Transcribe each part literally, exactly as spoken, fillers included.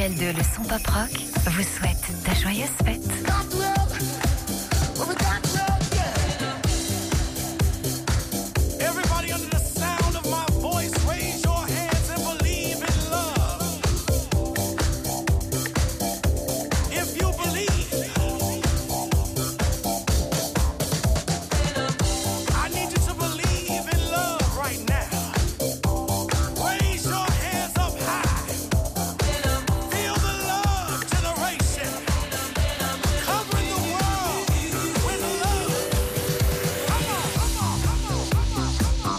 L deux, le son pop rock, vous souhaite de joyeuses fêtes. Everybody under the sound of my voice, raise your hands and believe in love. If you believe, I need you to believe in love right now. Raise your hands up high. Feel the love generation covering the world with love. Come on, come on, come on, come on,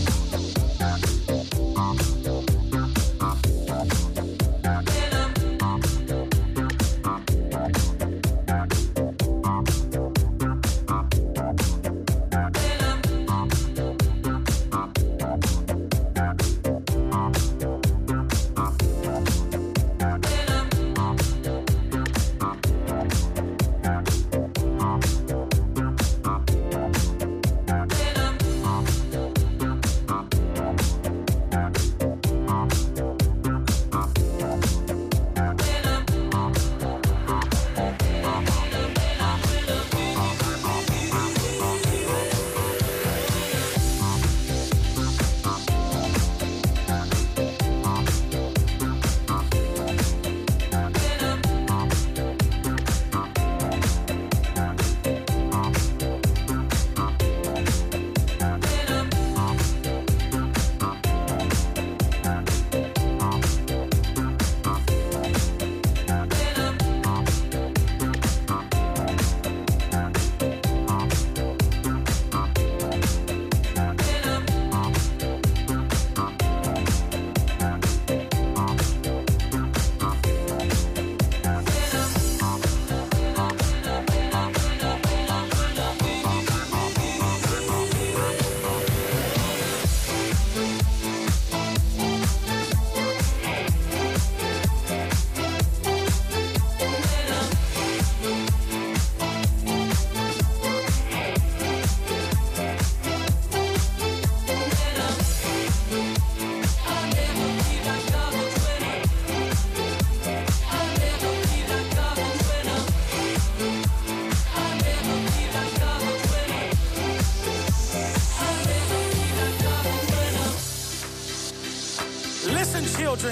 Listen, children,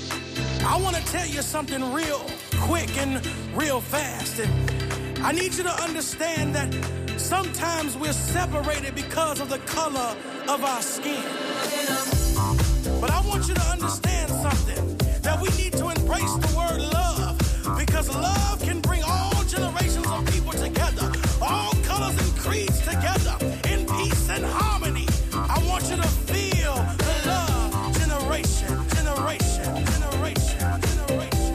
I want to tell you something real quick and real fast. And I need you to understand that sometimes we're separated because of the color of our skin. But I want you to understand something, that we need to embrace the word love, because love can bring all generations of people together, all colors and creeds together, in peace and harmony. I want you to feel the love generation, generation, generation, generation,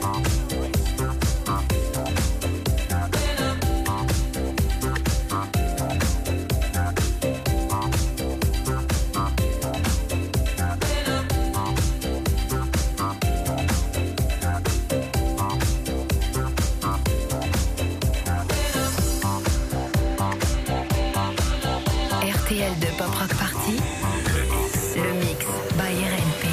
R T L deux Pop Rock Party, le mix by R N P.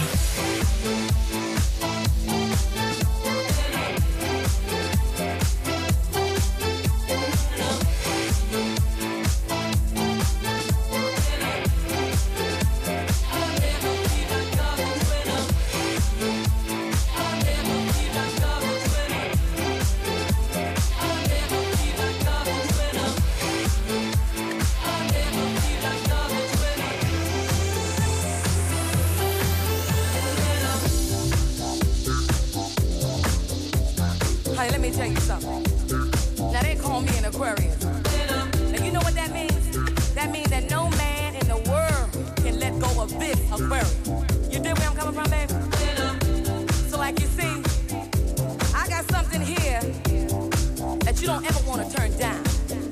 Honey, let me tell you something. Now they call me an Aquarius. Now you know what that means? That means that no man in the world can let go of this Aquarius. You dig where I'm coming from, baby? So like you see, I got something here that you don't ever want to turn down.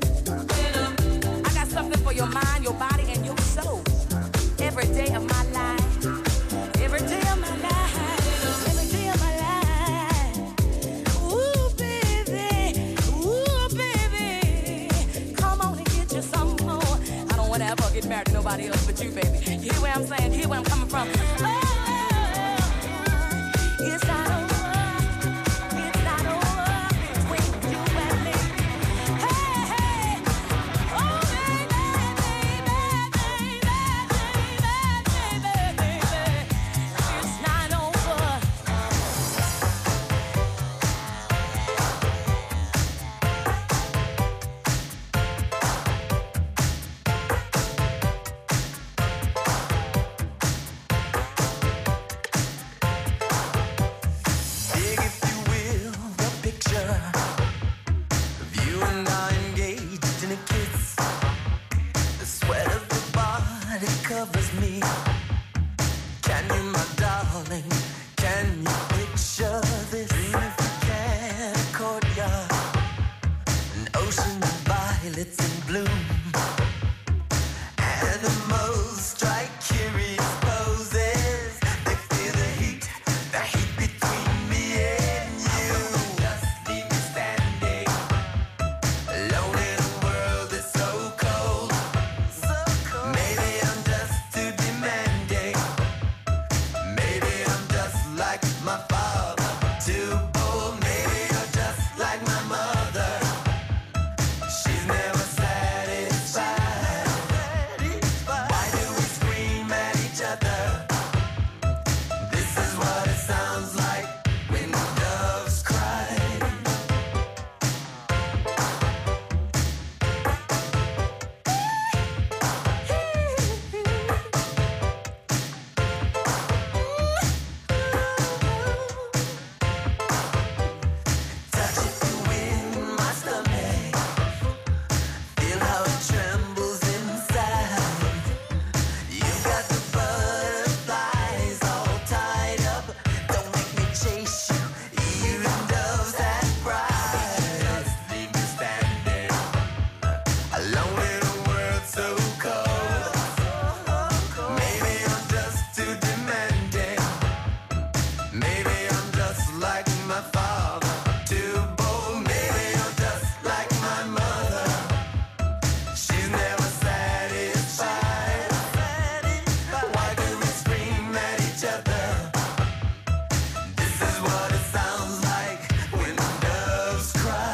I got something for your mind, your body, and your soul. Every day of my life. Every day of my life. Every day of my life. Ooh, baby. Ooh, baby. Come on and get you some more. I don't want to ever get married to nobody else but you, baby. You hear what I'm saying? You hear where I'm coming from? Oh, yes, I know. violets in bloom. Animals strike curious poses. They feel the heat, the heat between me and you. Just leave me standing alone in a world that's so cold. So cold. Maybe I'm just too demanding. Maybe I'm just like my father, too bold. Maybe you're just like my mother. She's never satisfied. Why do we scream at each other? This is what it sounds like when doves cry. Touch it to win my stomach. Feel how it trembles inside. You got the butterflies all tied up. Don't make me chase you, even doves that pride. Just leave me standing alone in a world so cold. Maybe I'm just too demanding. Maybe I'm just like my father, too bold. Maybe I'm just like my mother. She's never satisfied. Why do we scream at each other? This is what it sounds like when doves cry.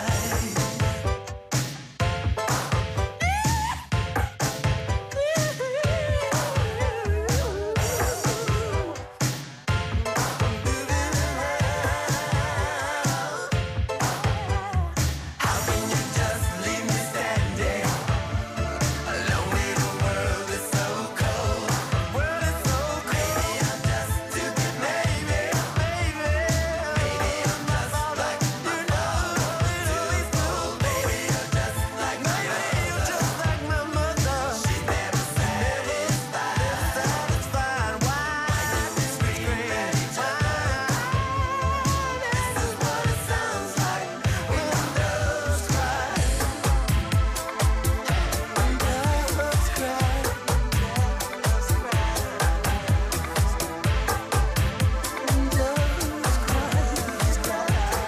How can you just leave me standing alone in a world that's so cold? World is so cold. Maybe I'm just too demanding. Maybe, maybe I'm just like my father, too bold. Maybe you're just like my mother. She's never satisfied. Why do we scream at each other? This is what it sounds like when doves cry. When doves cry. When doves cry.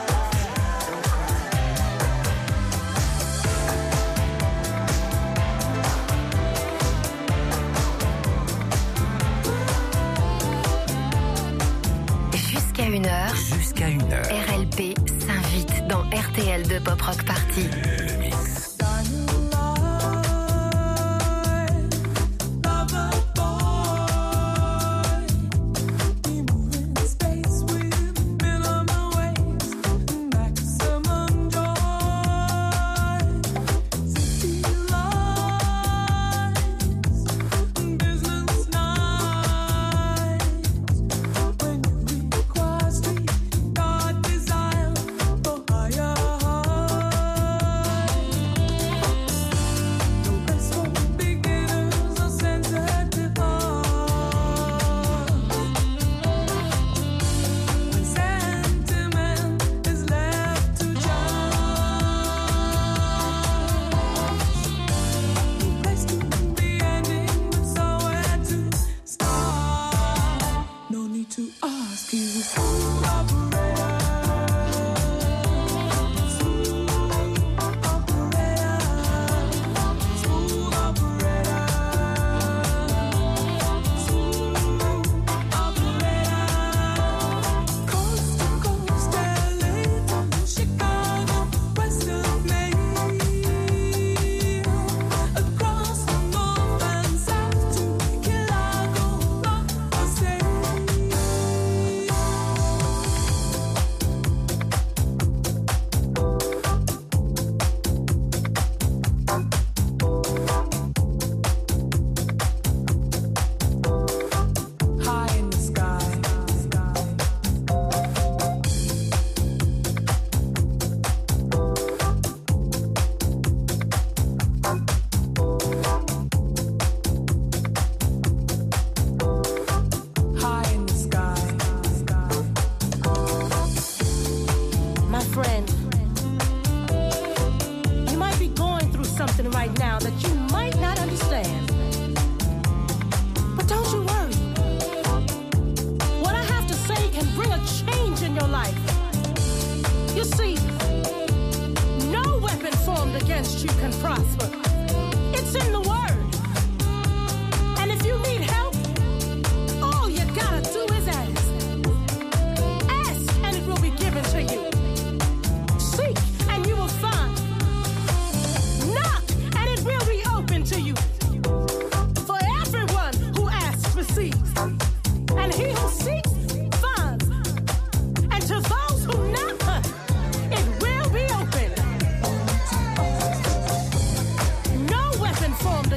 Jusqu'à une heure, Jusqu'à une heure. R L P s'invite dans R T L de Pop Rock Party. Le mix. God desire for higher. against you can prosper. It's in the word. And if you need help, all you gotta do is ask. Ask and it will be given to you. Seek and you will find. Knock and it will be open to you. For everyone who asks receives. And he who seeks finds. And to those who knock, it will be open. No weapon formed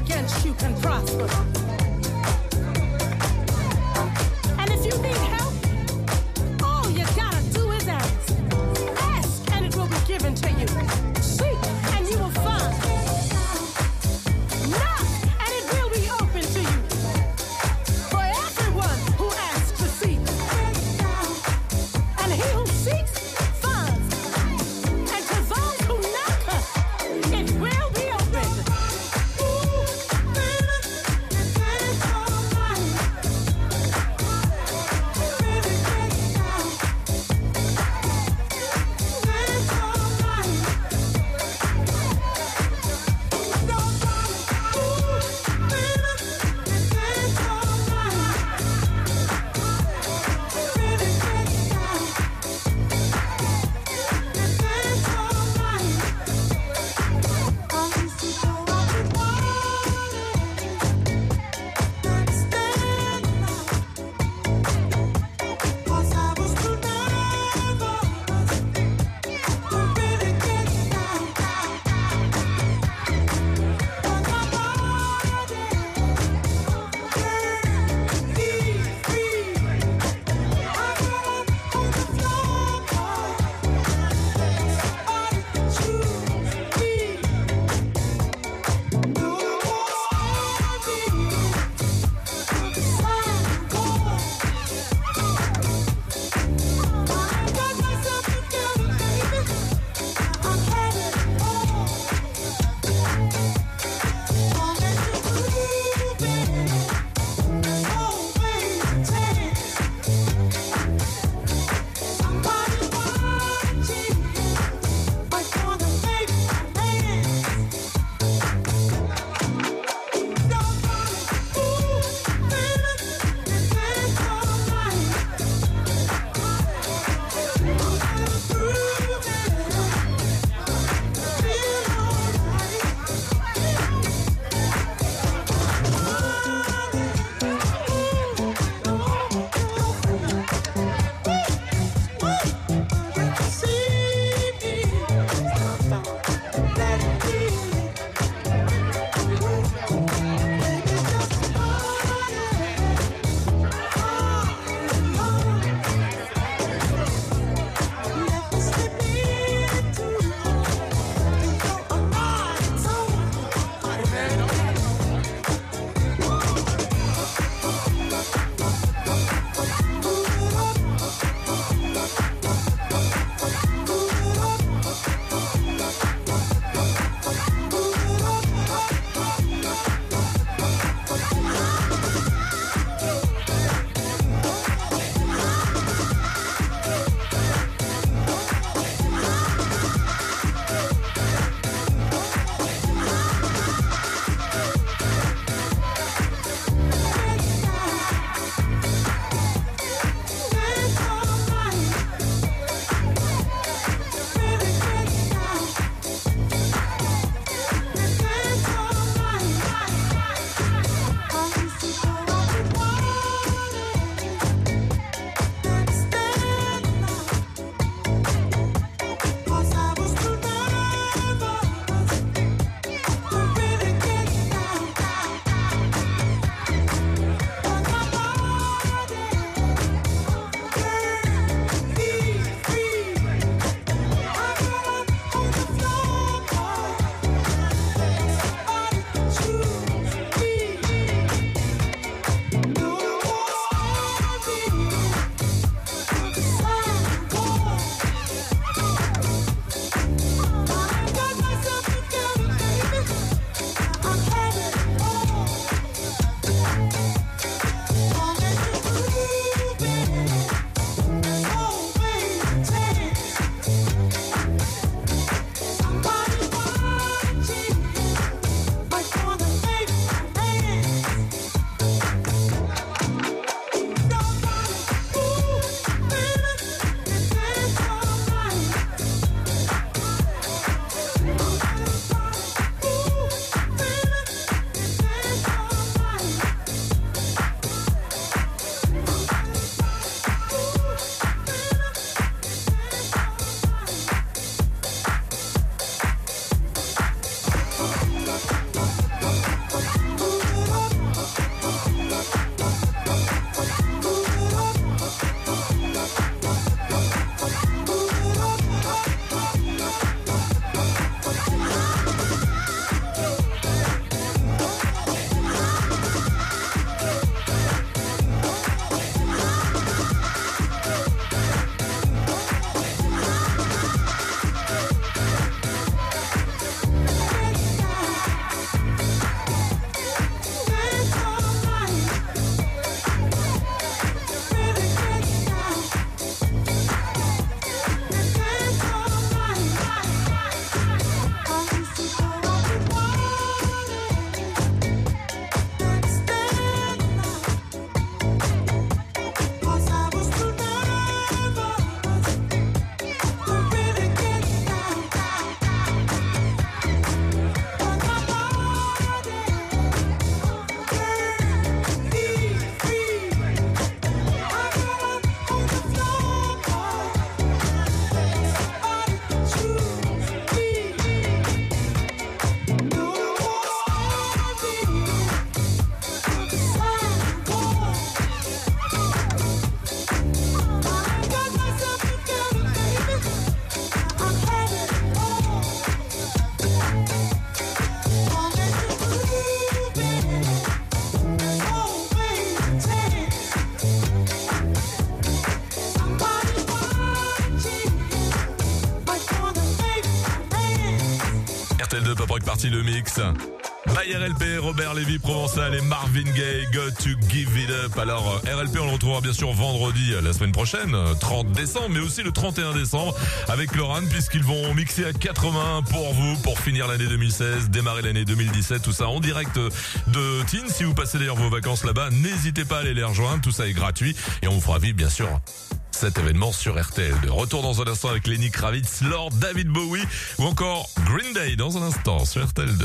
Pop Rock Party, le mix. By R L P, Robert Lévy Provençal et Marvin Gaye, Got to Give It Up. Alors R L P, on le retrouvera bien sûr vendredi la semaine prochaine, trente décembre, mais aussi le trente et un décembre avec Loran, puisqu'ils vont mixer à quatre mains pour vous, pour finir l'année deux mille seize, démarrer l'année deux mille dix-sept, tout ça en direct de Teen. Si vous passez d'ailleurs vos vacances là-bas, n'hésitez pas à aller les rejoindre, tout ça est gratuit et on vous fera vivre bien sûr cet événement sur R T L deux. Retour dans un instant avec Lenny Kravitz, Lord, David Bowie ou encore Green Day dans un instant sur R T L deux.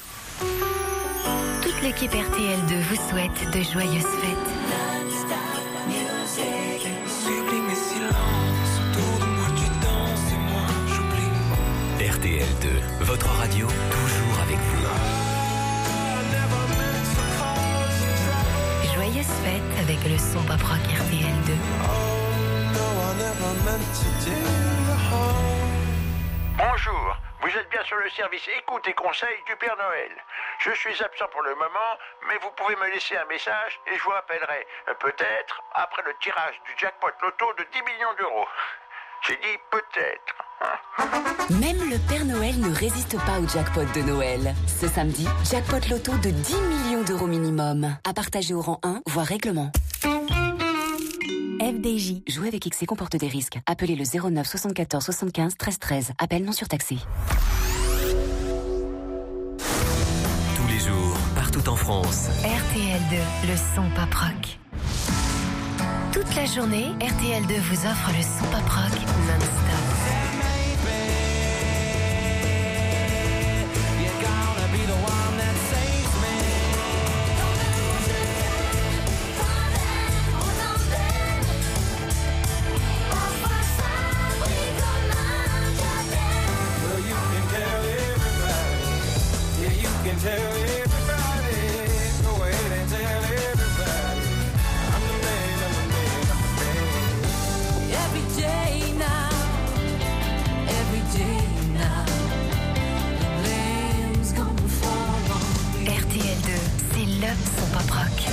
Toute l'équipe R T L deux vous souhaite de joyeuses fêtes. R T L deux, votre radio toujours avec vous. Joyeuses fêtes avec le son pop rock R T L deux. Bonjour, vous êtes bien sur le service écoute et conseil du Père Noël. Je suis absent pour le moment, mais vous pouvez me laisser un message et je vous rappellerai, euh, peut-être, après le tirage du jackpot loto de dix millions d'euros. J'ai dit peut-être. Hein. Même le Père Noël ne résiste pas au jackpot de Noël. Ce samedi, jackpot loto de dix millions d'euros minimum. À partager au rang un, voire règlement. F D J. Jouer avec X C comporte des risques. Appelez le zéro neuf soixante-quatorze soixante-quinze treize treize. Appel non surtaxé. Tous les jours, partout en France. R T L deux, le son pop rock. Toute la journée, R T L deux vous offre le son pop rock non-stop. Tell everybody, go ahead and tell everybody, I'm the man, I'm the man, I'm the man. Every day now, every day now, the lamb's gonna fall on me. R T L deux, c'est le son pop rock.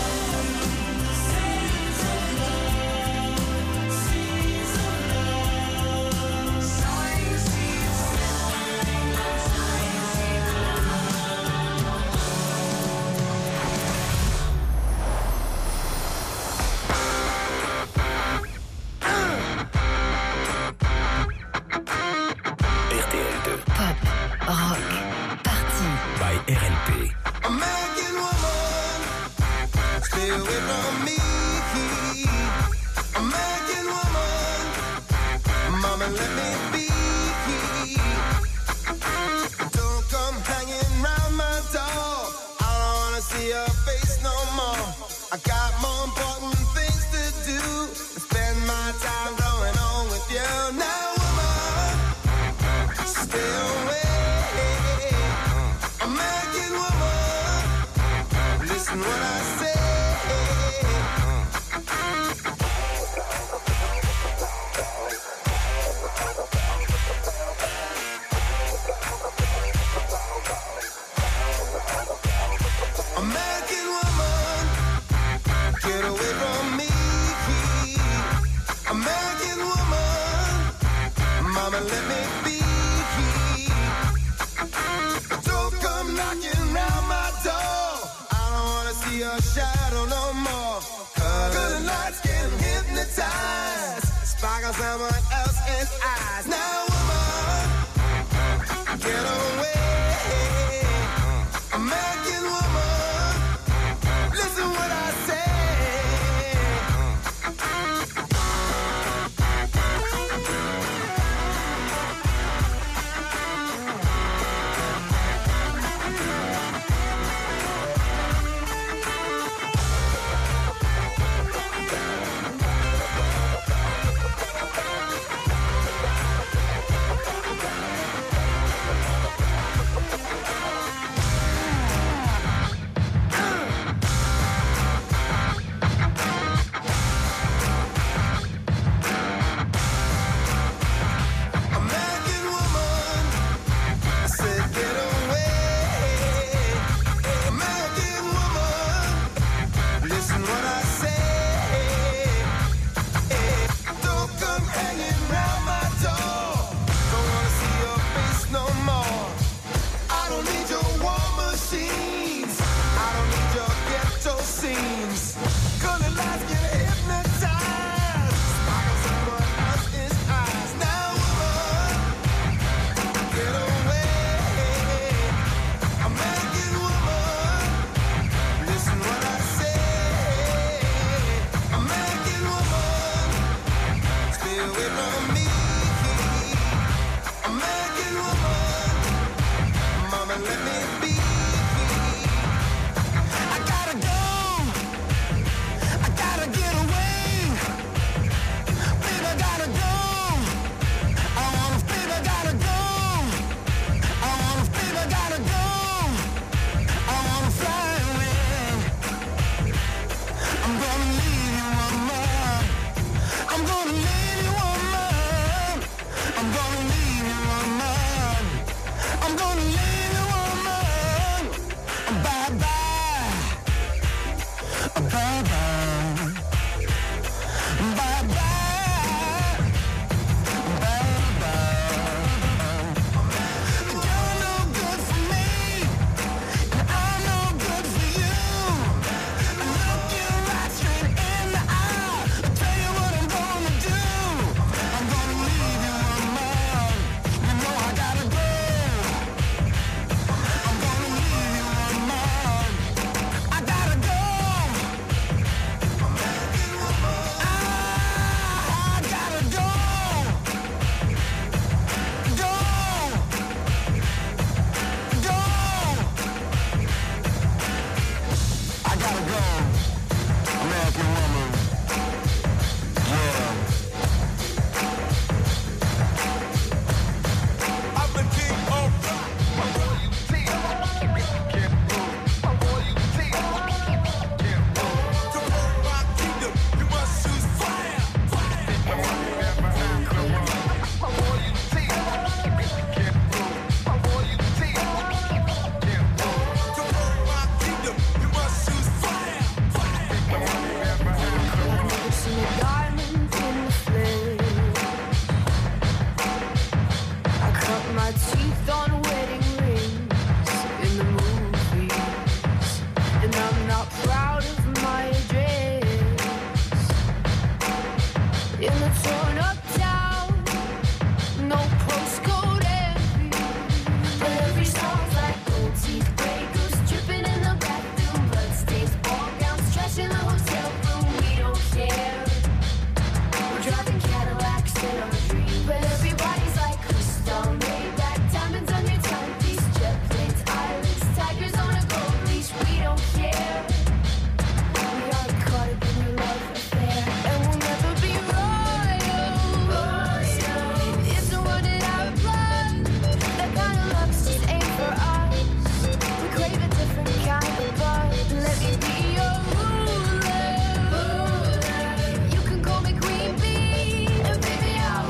But everybody's like crystal made that diamonds on your timepiece, jet planes, islands, tigers on a gold leash. We don't care. We are caught up in your love affair, and we'll never be royal. It's a word that I apply. That kind of love's just ain't for us. We crave a different kind of buzz. Let me be your ruler. You can call me Queen Bee, and baby I'll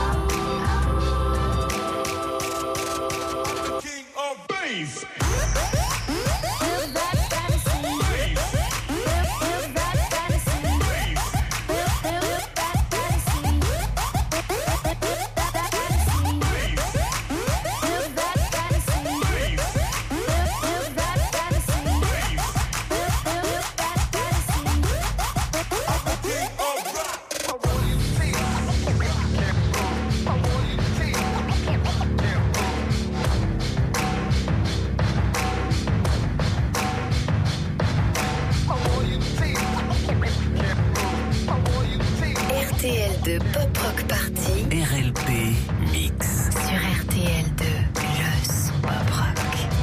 rule. King of bass. Live that fantasy. Live, live that fantasy. Live, live that fantasy. Live that fantasy. Live that fantasy. Live, live that fantasy. Live, live that fantasy. King of rock. I want you to see. I want you to see. I want you to see. I want you to see. R T L deux Pop Rock Party R L P Mix. sur R T L deux, le son pop rock.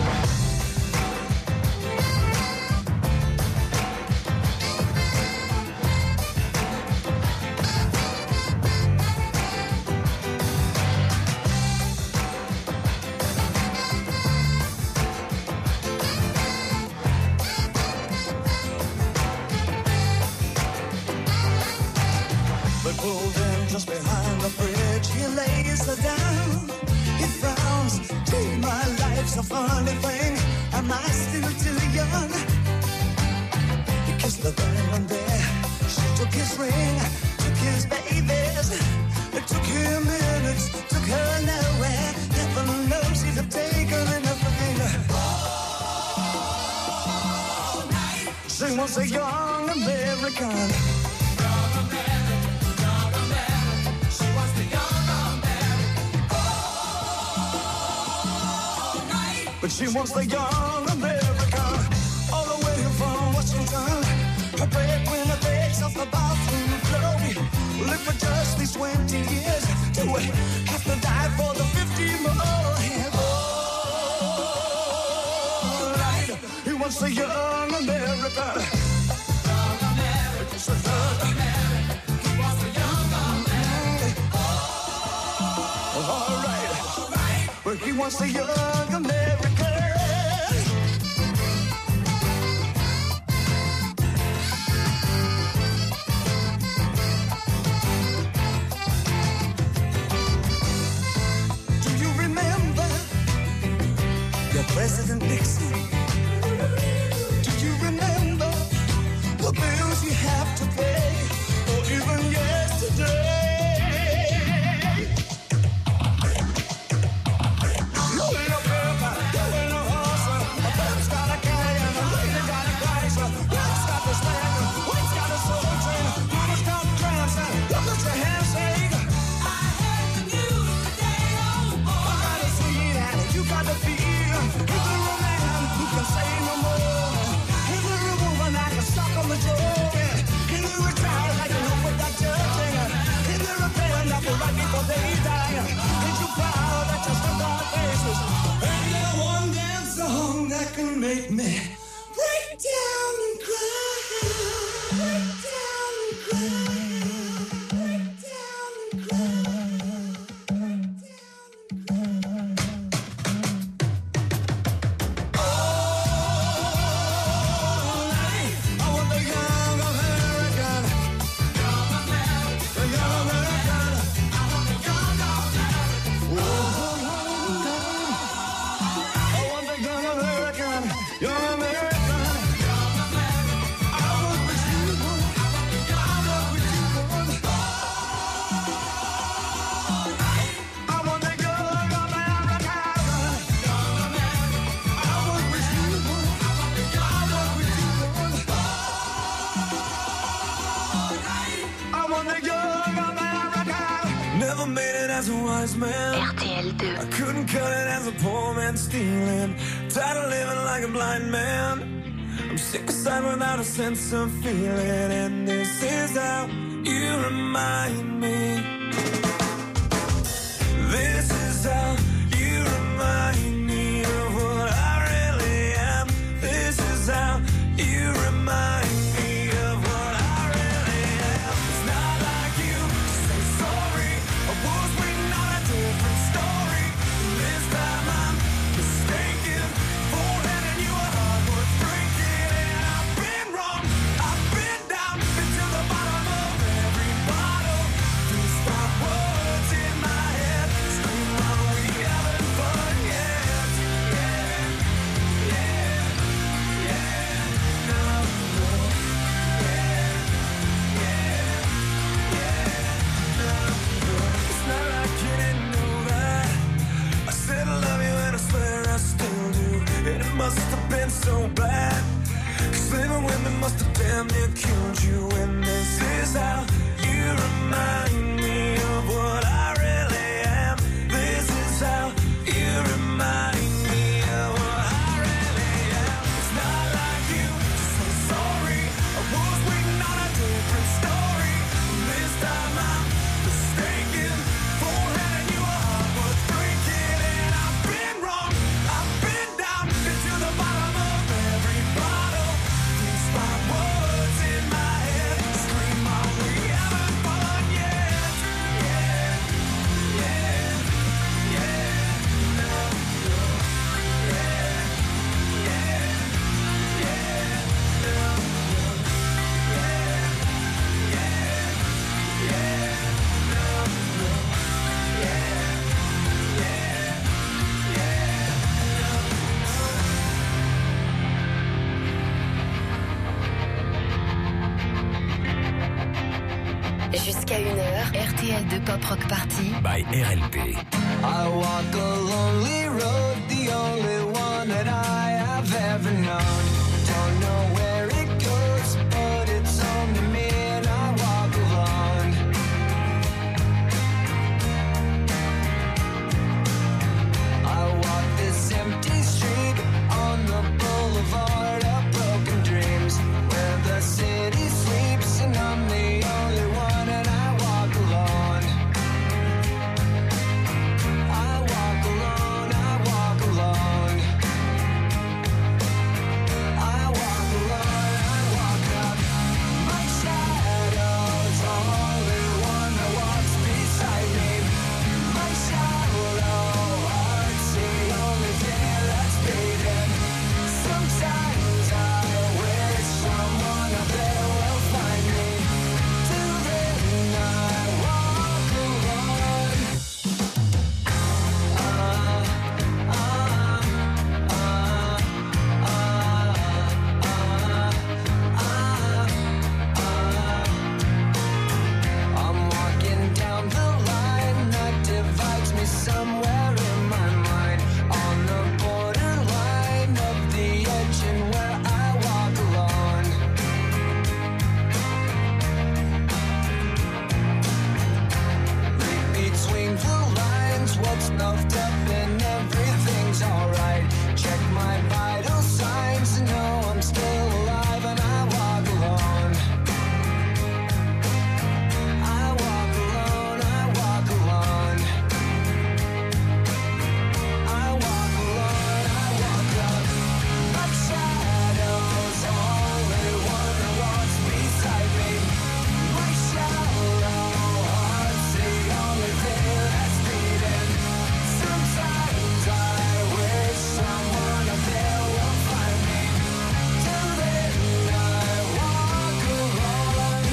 But pulled in just behind the bridge, he lays her down. He frowns, gee, my life's a funny thing. Am I still too young? He kissed the girl there. She took his ring, took his babies. It took him minutes, took her nowhere. Heaven knows he'd have taken anything. All night. She was a young American. But she was the young American, all the way from Washington. Her breadwinner takes off the bathroom floor. Well, it for just these twenty years, do we have to die for the fifty more? All right, he was the young American. Young American, so young American. He was the young American. All right, all right, but he was the young American. President Nixon. Do you remember the bills you have to pay, or even yesterday? You ain't a burger, you ain't a horse, a bird's got a carry and a lady got a price. Black's got the stand, white's got a soul train, mama's got tramps, and look at your hands shake. I heard the news today, oh boy. I gotta see that, you got to feel. Is there a man who can say no more? Is there a woman I can suck on the jaw? Can you retire like a look without judging? Is there a band that will right before they die? Is you proud that you stuck our faces? Ain't there one damn song that can make me break down and cry? Break down and cry. Break down and cry. As a wise man, R T L deux. I couldn't cut it as a poor man stealing. Tired of living like a blind man. I'm sick aside without a sense of feeling. And this is how you remind me. must have damn near killed you. And this is how you remind me of what I really am. This is how you remind me of what I really am. It's not like you to say sorry. I was waiting on a different story. This time I'm mistaken for handing you a heart worth breaking. And I've been wrong, I've been down into the bottom of every bottle. These five words in my head scream out, we haven't fun yet. Yeah, yeah, yeah, no, no, yeah, yeah, yeah, no, no, yeah, yeah, yeah, no, no, yeah, Jusqu'à une heure, R T L deux Pop Rock Party by R L P. I walk a lonely road, the only one that I have ever known. Don't know where it goes, but it's only me and I walk alone. I walk this empty street on the boulevard of broken dreams, where the city sleeps and I'm the only one and I walk alone. I walk alone, I walk alone. I walk alone, I walk up. My shadow's the only one that walks beside me. My shallow heart's the only thing that's beating. Sometimes I wish someone up there will find me. Till then I walk alone. I'm walking down the line that divides me somewhere in my mind, on the borderline of the edge and where I walk alone. Read between the lines, what's puffed up and everything's alright. Check my vital signs and know I'm still alive and I walk alone. I walk alone, I walk alone. I walk alone, I walk up. My shadow's the only one that walks beside me. My shallow heart's the only thing that's beating. Sometimes I wish someone up there will find me. Till then I walk alone.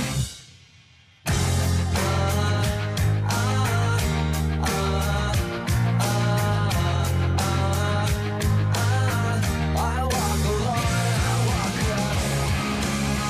I walk alone, I walk alone.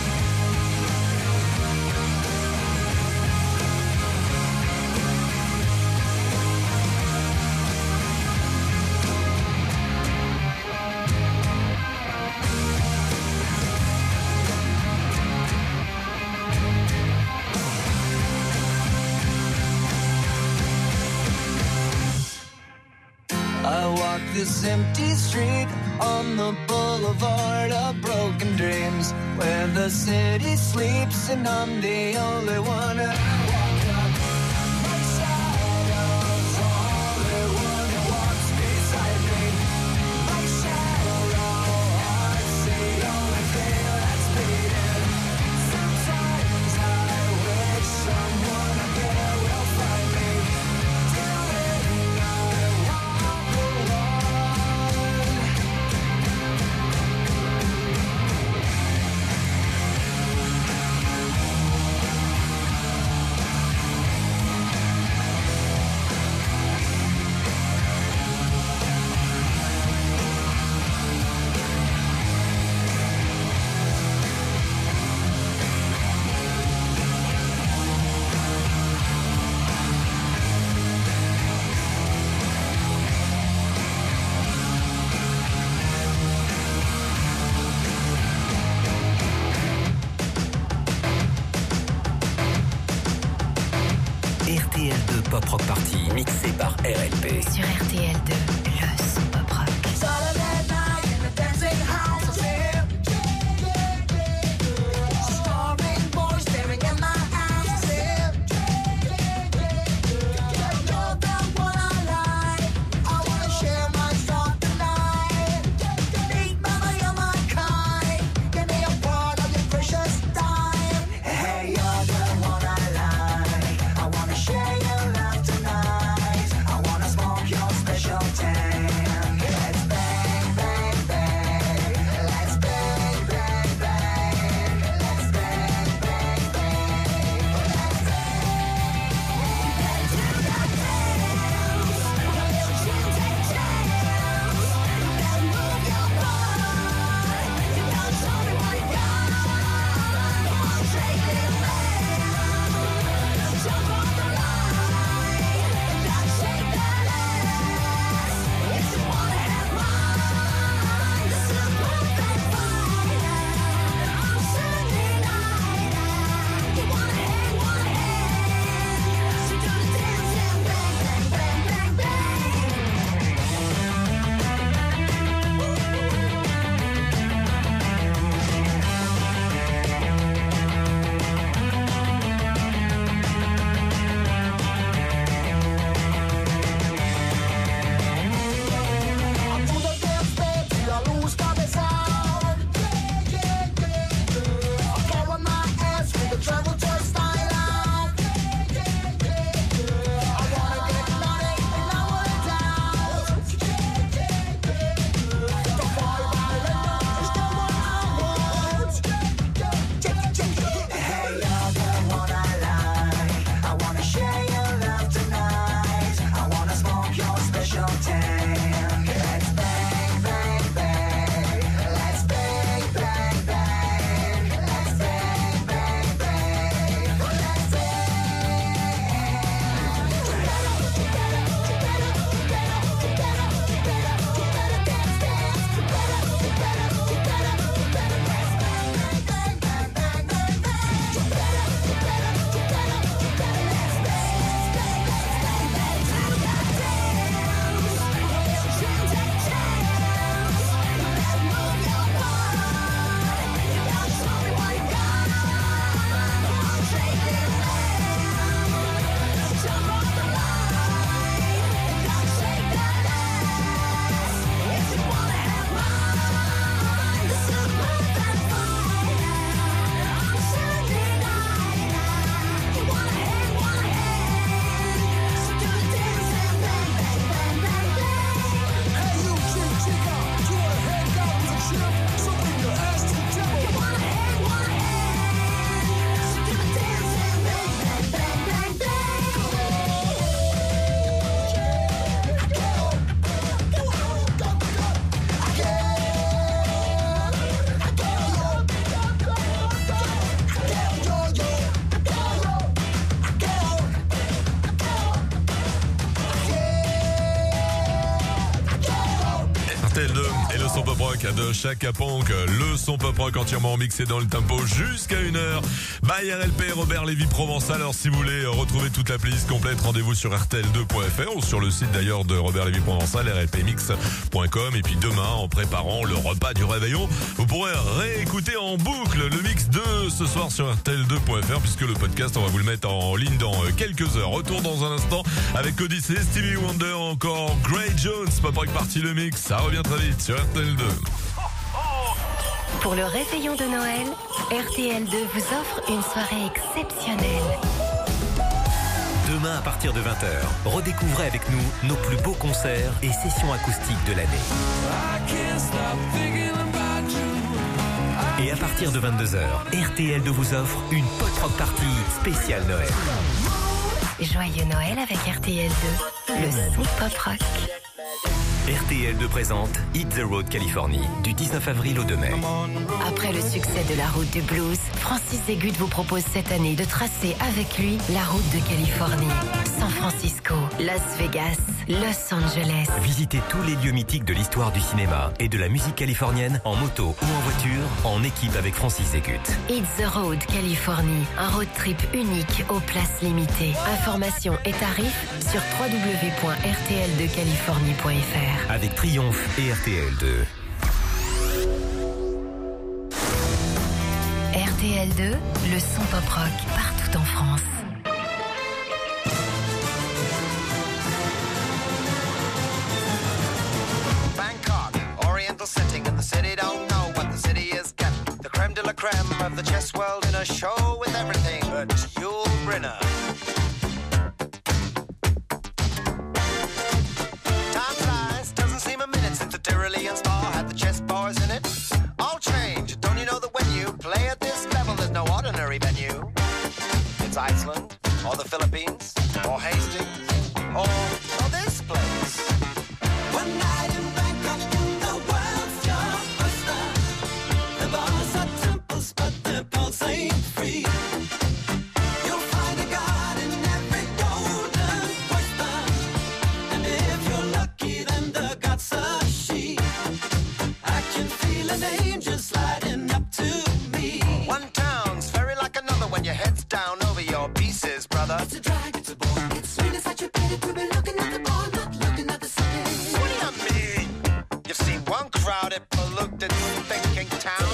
I walk this empty street on the boulevard of broken dreams, where the city sleeps and I'm the only one that I walk up. My shadow's the only one that walks beside me. My shallow heart's the only thing that's beating. Sometimes I wish someone up there will find me. Till then I walk alone. party mixé par R L P. Sur R T L deux, le son pop rock. Saturday night in the dancing house, yeah. Starving boys staring in my eyes, yeah. You're the one I like. I wanna share my song tonight. Big mama, you're my kind. Give me a part of your precious time. Hey, you're the one I like. I wanna share your love tonight. I wanna smoke your special tan. Let's bang, bang, bang. Let's bang, bang, bang. Let's bang, bang, bang. Let's bang to the dance. Children take chance. Let's move your body. You gotta show me what you got. Come on, shake it around. Jump on the line. Gotta shake that ass. If you wanna have mine, this is perfect fire. On Sunday night, you wanna hang, wanna hang. So do the dance and bang, bang, bang, bang, To the dance, baby, la luz cabezal. Carry my ass with the travel toy style out. I wanna get money and I wanna dance. The boy violin is the one I want. Hey, you're the one I like. I wanna share your love tonight. I wanna smoke your special tan. Let's bang, bang, bang. Let's bang, bang, bang. Let's bang, bang, bang. Let's R T L deux et le son pop rock de Chaka Ponk. Le son pop rock entièrement mixé dans le tempo jusqu'à une heure. By R L P, Robert Lévy Provençal. Alors si vous voulez retrouver toute la playlist complète, rendez-vous sur R T L deux point F R ou sur le site d'ailleurs de Robert Lévy Provençal, R L P mix point com. Et puis demain, en préparant le repas du réveillon, vous pourrez réécouter en boucle le mix de ce soir sur R T L deux point F R, puisque le podcast, on va vous le mettre en ligne dans quelques heures. Retour dans un instant avec Odyssey, Stevie Wonder, encore Grey Jones. Pop rock party le mix, ça revient très vite sur R T L deux. Pour le réveillon de Noël, R T L deux vous offre une soirée exceptionnelle. Demain à partir de vingt heures, redécouvrez avec nous nos plus beaux concerts et sessions acoustiques de l'année. Et à partir de vingt-deux heures, R T L deux vous offre une pop rock party spéciale Noël. Joyeux Noël avec R T L deux, le son pop rock. R T L deux présente Hit the Road Californie du dix-neuf avril au deux mai. Après le succès de la route du blues, Francis Zégut vous propose cette année de tracer avec lui la route de Californie. San Francisco, Las Vegas, Los Angeles. Visitez tous les lieux mythiques de l'histoire du cinéma et de la musique californienne en moto ou en voiture, en équipe avec Francis Zégut. Hit the Road Californie, un road trip unique aux places limitées. Informations et tarifs sur w w w point r t l deux californie point f r. Avec Triomphe et R T L deux. R T L deux, le son pop rock partout en France. Bangkok, oriental setting, and the city don't know what the city is getting. The creme de la creme of the chess world in a show with everything but Yul Brynner. Time flies, doesn't seem a minute since the Tyrolean spa had the chess bars in it. All change, don't you know that when you play at this level, there's no ordinary venue? It's Iceland, or the Philippines, or Hastings, or, or this place. One night in Bangkok, in the world's your oyster. The bars are temples, but their pulse ain't free. You'll find a god in every golden oyster. And if you're lucky, then the god's a she. I can feel an angel sliding up to me. One town's very like another when your head's down over your pieces, brother. It's a drag, it's a bore. It's really such a pity to be looking at the ball, not looking at the city. What do you mean? You've seen one crowded, polluted, thinking town.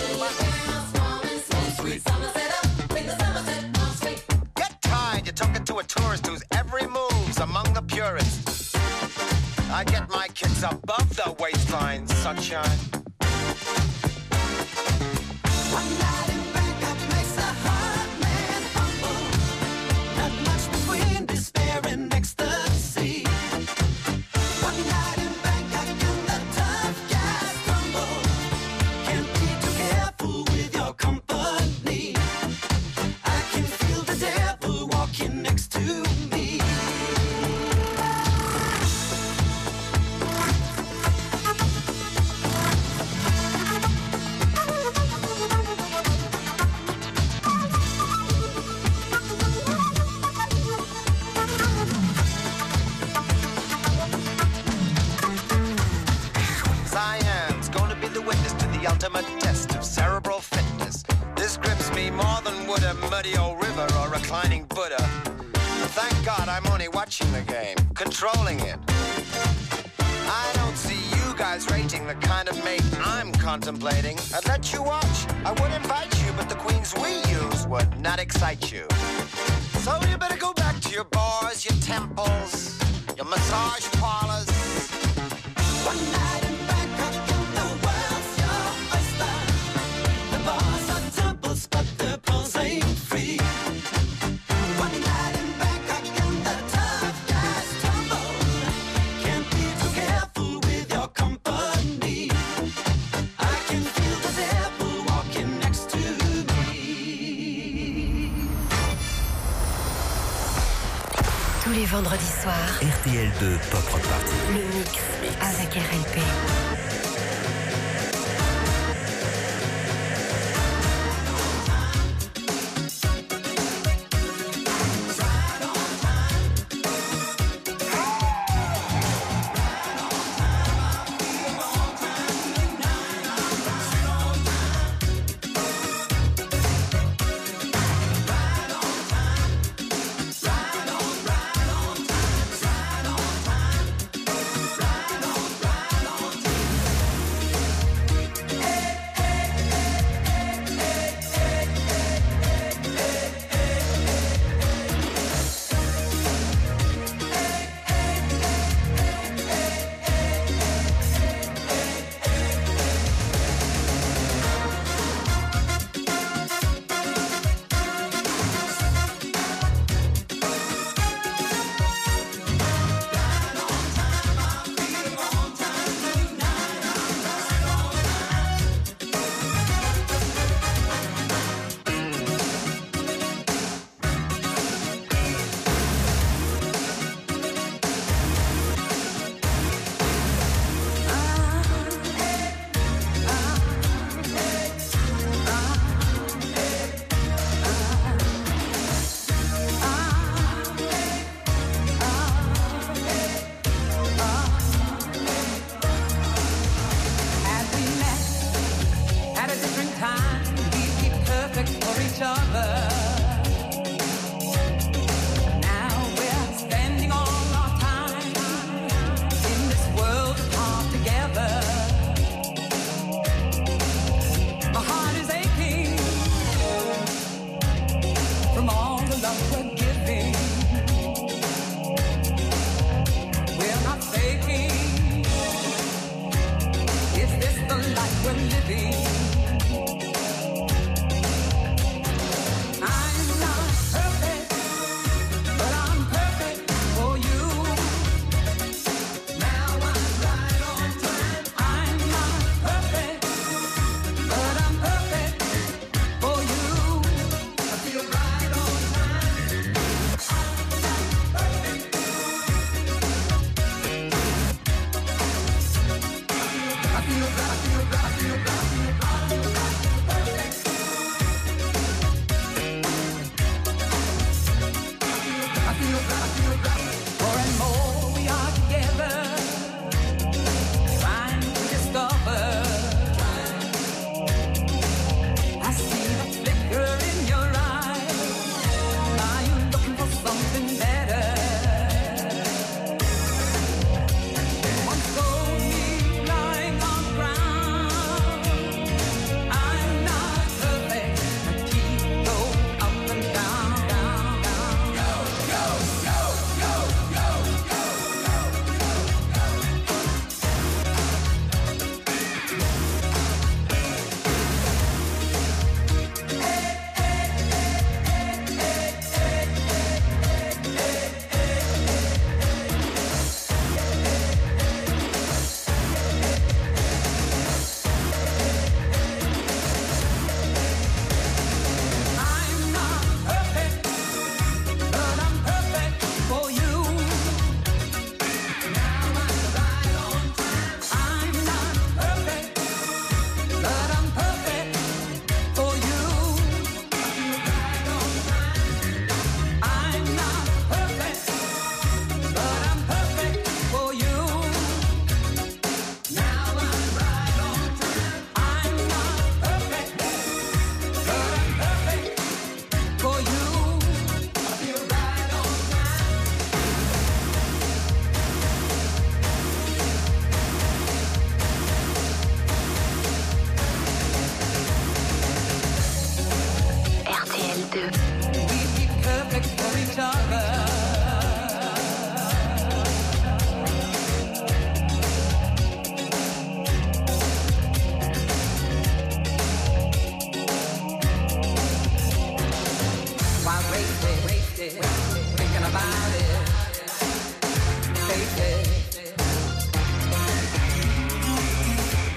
Get tired, you're talking to a tourist whose every move's among the purists. I get my kids above the waistline, sunshine. One night in Bangkok makes a hard man humble. Not much between despair and ecstasy. One night in Bangkok and the tough guys crumble. Can't be too careful with your company. I can feel the devil walking next to me. Cyan's gonna be the witness to the ultimate test of cerebral fitness. This grips me more than would a muddy old river or reclining Buddha. Thank God I'm only watching the game, controlling it. I don't see you guys rating the kind of mate I'm contemplating. I'd let you watch, I would invite you, but the queens we use would not excite you. So you better go back to your bars, your temples, your massage parlors. One night in Bangkok and the world's your oyster. The bars are temples, but the pulse ain't free. One night in Bangkok and the tough guys tumble. Can't be too careful with your company. I can feel the devil walking next to me. Tous les vendredis soirs, R T L deux Pop Rock Party. le mix avec R L P.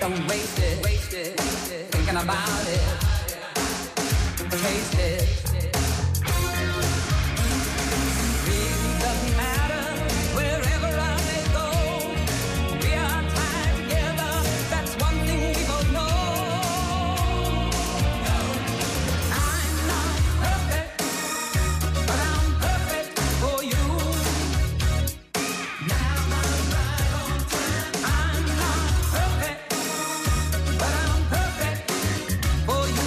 Don't waste it, waste it, thinking about it. Taste it. Really doesn't matter wherever I may go. We are tied together. That's one thing we both know. I'm not perfect, but I'm perfect for you. Now I'm right on time. I'm not perfect, but I'm perfect for you.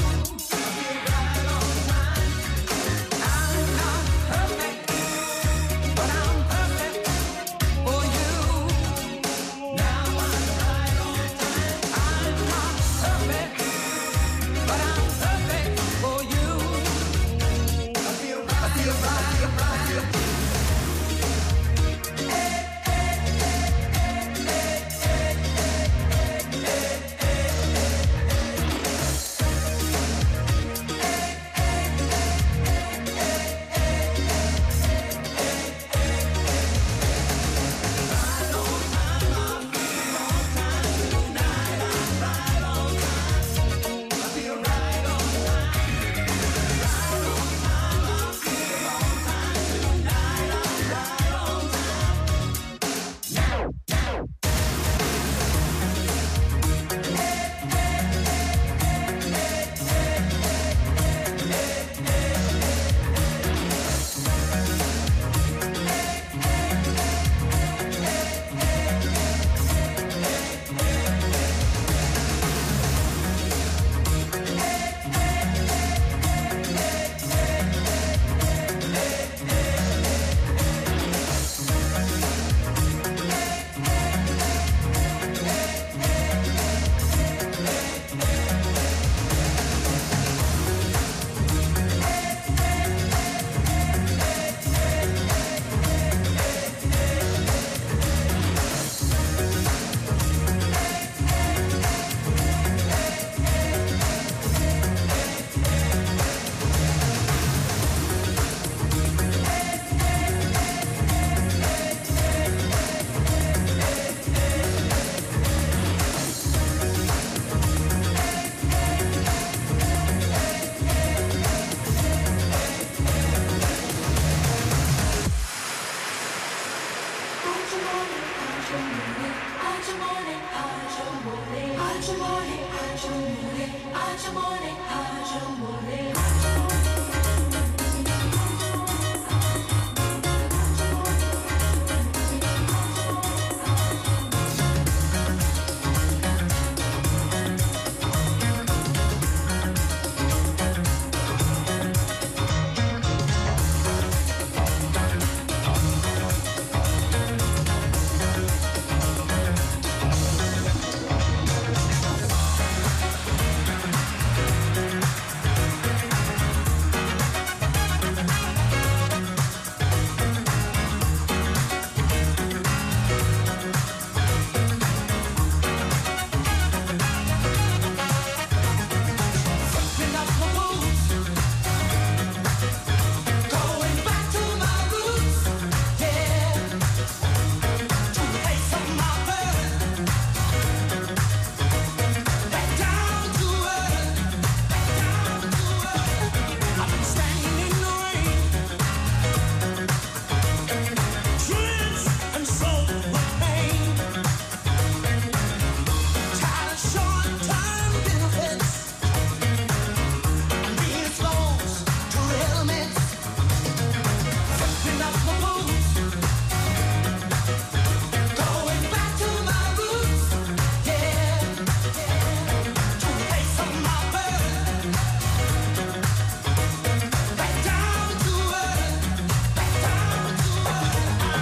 Right on time. I'm not perfect, but I'm perfect for you. Now I'm right on time. I'm not perfect, but I'm perfect for you. I feel right, I feel right, I feel right.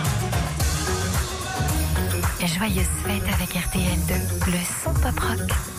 Joyeuse fête avec R T L deux, le son pop rock.